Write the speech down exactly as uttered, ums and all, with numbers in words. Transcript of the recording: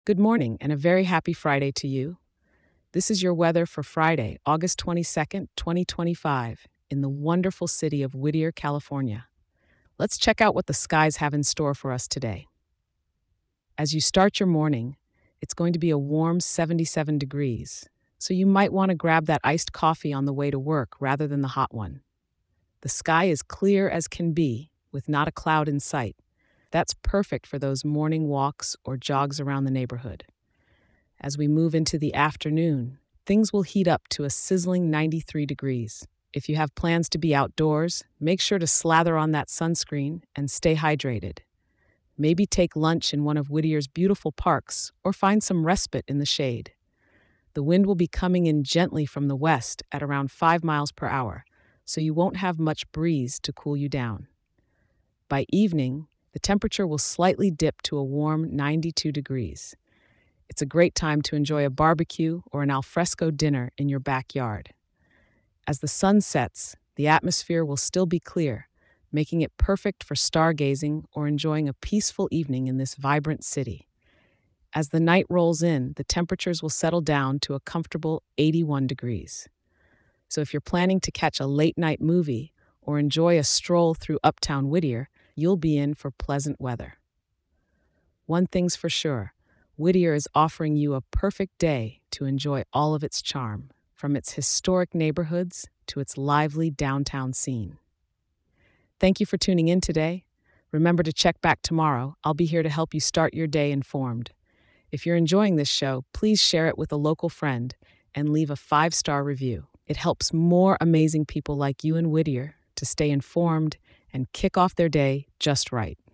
Good morning and a very happy Friday to you. This is your weather for Friday, August twenty-second, twenty twenty-five, in the wonderful city of Whittier, California. Let's check out what the skies have in store for us today. As you start your morning, it's going to be a warm seventy-seven degrees, so you might want to grab that iced coffee on the way to work rather than the hot one. The sky is clear as can be, with not a cloud in sight. That's perfect for those morning walks or jogs around the neighborhood. As we move into the afternoon, things will heat up to a sizzling ninety-three degrees. If you have plans to be outdoors, make sure to slather on that sunscreen and stay hydrated. Maybe take lunch in one of Whittier's beautiful parks or find some respite in the shade. The wind will be coming in gently from the west at around five miles per hour, so you won't have much breeze to cool you down. By evening, the temperature will slightly dip to a warm ninety-two degrees. It's a great time to enjoy a barbecue or an alfresco dinner in your backyard. As the sun sets, the atmosphere will still be clear, making it perfect for stargazing or enjoying a peaceful evening in this vibrant city. As the night rolls in, the temperatures will settle down to a comfortable eighty-one degrees. So if you're planning to catch a late night movie or enjoy a stroll through Uptown Whittier, you'll be in for pleasant weather. One thing's for sure. Whittier is offering you a perfect day to enjoy all of its charm, from its historic neighborhoods to its lively downtown scene. Thank you for tuning in today. Remember to check back tomorrow. I'll be here to help you start your day informed. If you're enjoying this show, please share it with a local friend and leave a five-star review. It helps more amazing people like you in Whittier to stay informed and kick off their day just right.